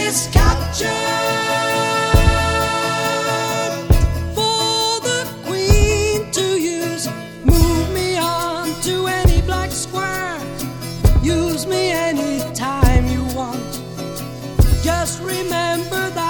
is captured for the queen to use. Move me on to any black square. Use me anytime you want. Just remember that